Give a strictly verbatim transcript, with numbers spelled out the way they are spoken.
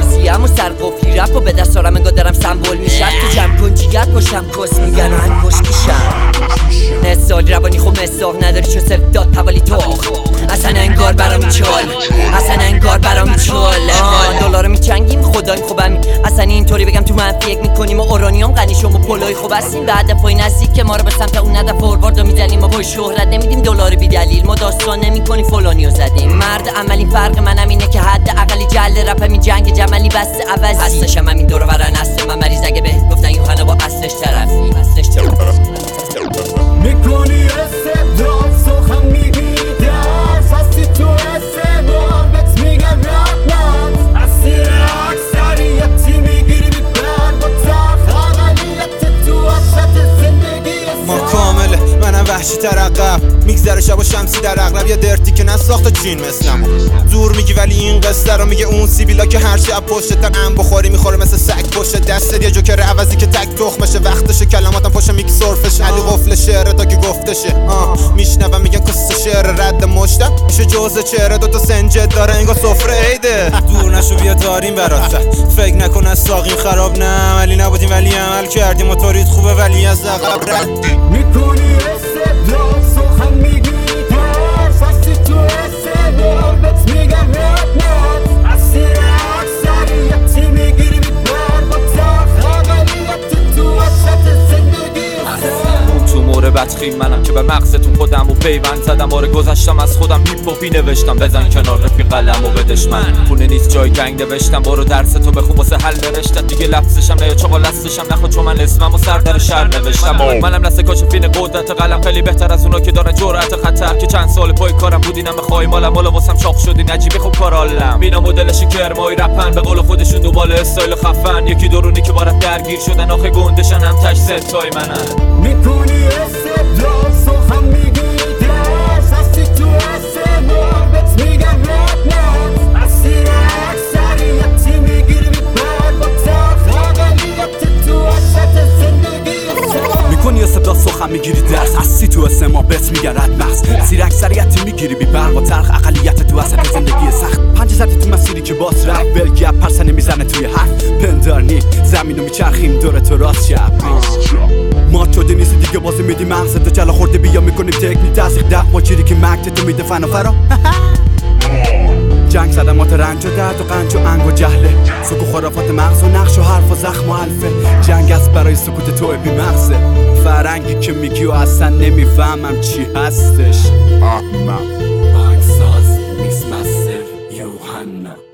حساسیم و سرقفلی رپ و به دست آرم انگار دارم سمبول میشم تو جمع کن جیگر کشم کس میگن و انگوش کشم نسالی روانی خب مساق نداری چون صرف داد توالی تو اصلا انگار برام چال اصلا انگار برام چال دلار میچنگیم خدایم خوبم اصلا اینطوری بگم تو من فکر میکنیم و اورانیوم غنی شما پولای خوب هستیم بعد پای نزدیک که ما رو به سمت اون هدف فوروارد میزنیم ما با شهرت نمیدیم دلار بی دلیل ما داستان نمیکنیم فلانیو زدیم مرد عملی فرق منم اینه که حد اقلی جل رپ می جنگ جملی بس عوضی هستشم همین دور و برن هست من مریض اگه به گفتن یوحنا با اصلش طرفی اصلش طرفی میکنی استبداد سخن میگی درس هستی تو استعمار بهت میگن رقمت اسیر اکثریتی میگیری بیبر با ترخ اقلیت تو وسط زندگی ما کامله منم وحشی تر عقب میگذره شب و شمسی در اغلب یه درتی که نساخت جین مثلم زور میگی ولی این قصه رو میگه اون سیبیلا که هر شب پشتت ام بخوری میخوره مثل سگ پشت دست یه جوکر عوضی که تک تخمشه وقتشه کلماتم پشت میک سرفش علی قفل شعر تا که گفتشه آه میشنوم میگن کس شعر رد مشتم میشه جوز چهره دوتا سنجت داره انگار سفره عیده دور نشو بیا داریم برات فکر نکن از ساقیم خراب نه عملی نبودیم ولی عمل کردیم موتوریت خوبه ولی از عقب رد میکنی استبداد سخن میگی درس هستی تو استعمار بهت میگن رقمت اسیر اکثریتی میگیری بیبر با ترخ اقلیت تو وسط زندگی تو مور بدخیم منم که به مغزتون خودم و پیوند زدم آره گذشتم از خودم هیپوپی نوشتم بزن کنار رفی قلم و بدش من پونه نیست جای جنگ نوشتم برو درس تو بخون واسه حل نوشتم دیگه لفظشم نه یا چاقا لستشم نخواد چون من اسمم و سردر شهر نوشتم منم لسه کاشفین قدرت قلم خیلی بهتر از اونا که دارن جرأت خطر که چند سال پای کارم بودینم بخوای مالم بالا واسم چاق شدی نجیبی خوب کارالم بینا مدلش کرمای رپن به قول خودشون دوبال استایل خفن یکی درونی که بارت درگیر شدن آخه گندشن هم تش ستای منن میکنی استبداد سخن میگی درس هستی تو استعمار بهت میگن رقمت اسیر اکثریتی میگیری بیبر با ترخ اقلیت تو وسط زندگی میکنی استبداد سخن میگیری درس هستی تو استعمار بهت میگن ردمغز اسیر اکثریتی میگیری بیبر با ترخ اقلیت تو وسط زندگی سخت پنج زدی تو مسیری که باز رفت بلگیب پرسنه میزنه توی حرف پندارنی زمینو میچرخیم دور تو راست شب ما شده نیستی دیگه بازی میدی مغزت تو جلا خورده بیا میکنیم تکنیک تزیق ده با چیری که مکت تو میده فن و فرا جنگ صدمات رنج و درد و قنج و انگ و جهله سکو خرافات مغز و نقش و حرف و زخم و الفه جنگ است برای سکوت تو بی مغزه فرنگی که میگی و اصلا نمیفهمم چی هستش آهمم بانکساز میس مستر یوحنا